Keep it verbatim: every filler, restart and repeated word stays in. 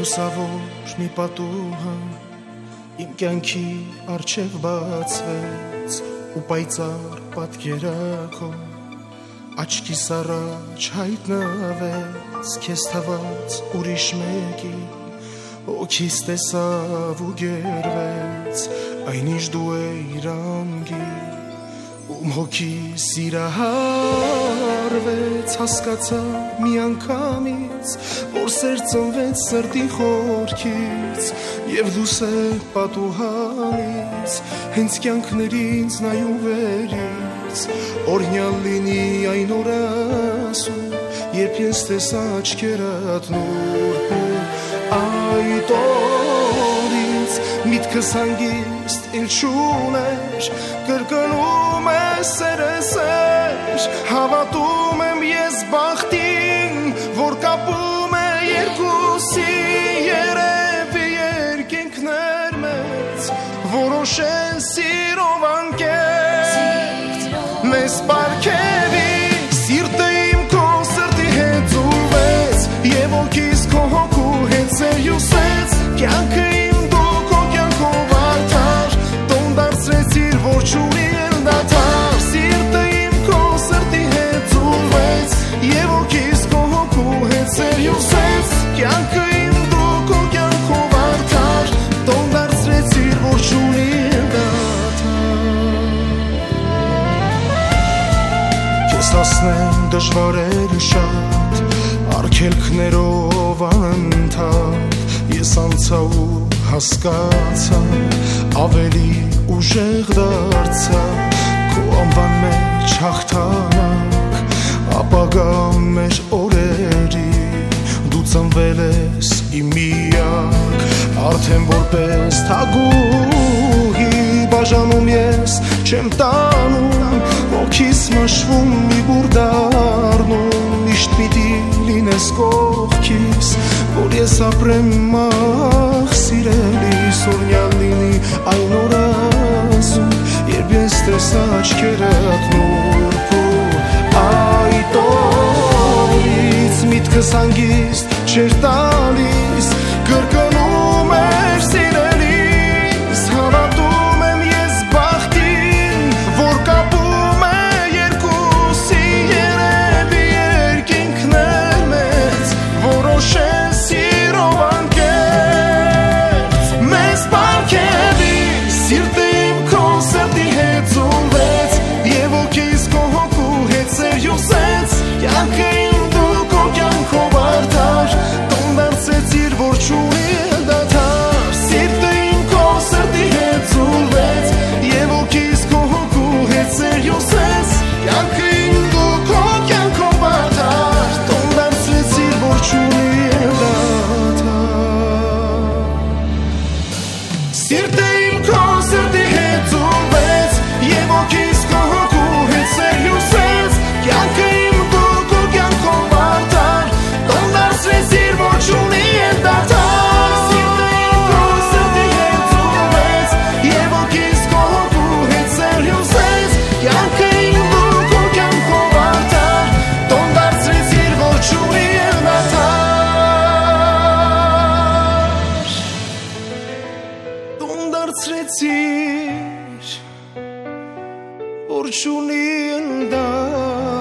լուսավոր մի պատուհան իմ կյանքի առջև բացվեց ու պայծառ պատկերակո աչքիս առաջ հայտնվեց քեզ թվաց ուրիշ մեկի օքիս տեսավ ու գերվեց այն ինչ դու էիր անգին ում հոգի սիրահարվեց հասկացա մի անգամից որ սեր ծնվեց սրտի խորքից եւ դու սեր պատուհանից հենց կյանքներ ինձ նայու վերից օրհնյալ լինի այն օրասու երբ ես տեսա աչքերդ նուրբ ու այդ օրից միտքս հանգիստ էլ չուներ կրկնում է սերեսեր հավատում եմ ես բախտին որ կապում է երկուսի երևի երկինքներ մեծ որոշեն սիրով անկեղծ մեզ պարգևի սիրտը իմ քո սրտի հետ զուլվեց եւ ոգիս քո հոգու հետ սերյուսեց կյանքը իմ դու քո կյանքով արդար տոն դարձրեցիր որ չունի էլ դադար սիրտը իմ քո սրտի հետ զուլվեց եւ ոգիս քո հոգու հետ սերյուսեց կյանքը իմ դու քո կյանքով արդար տոն դարձրեցիր որ չունի էլ դադար քեզ հասնեմ դժվարերը շատ արգելքներով անընդհատ ես անցա ու հասկացա ավելի ուժեղ դարձա քո անվան մեջ հաղթանակ ապագա մեր օրերի դու ծնվել ես իմ միակ արդեն որպես թագուհի բաժանում ես չեմ տանում ոգիս մաշվում մի բուր դառնում միշտ պիտի լինես կողքիս որ ես ապրեմ մախ սիրելիս օրհնյալ լինի այն օրասում երբ ես տեսա աչքերդ նուրբ ու այդ օրից միտքս հանգիստ չէր տալիս կրկնում էր սիրելիս հավատում եմ ես բախտին որ կապում է երկուսի երևի երկինքներ մեծ որոշեն սիրով անկեղծ մեզ պարգևի սիրտը իմ քո սրտի հետ զուլվեց եւ ոգիս քո հոգու հետ սերյուսեց կյանքը իմ դու քո կյանքով արդար տոն դարձրեցիր որ չունի էլ դադար սիրտը իմ քո սրտի հետ զուլվեց եւ ոգիս քո հոգու հետ սերյուսեց կյանքը իմ դու քո կյանքով արդար տոն դարձրեցիր որ չունի էլ դադար սիրտը իմ քո սրտի հետ զուլվեց եւ ոգիս քո հոգու հետ սերյուսեց կյանքը իմ դու քո կյանքով արդար տոն դարձրեցիր որ չունի էլ դադար սիրտը իմ քո սրտի հետ զուլվեց եւ ոգիս քո հոգու հետ սերյուսեց կյանքը իմ դու քո կյանքով արդար տոն դարձրեցիր որ չունի էլ դադար տոն դարձրեցիր որ չունի էլ դադար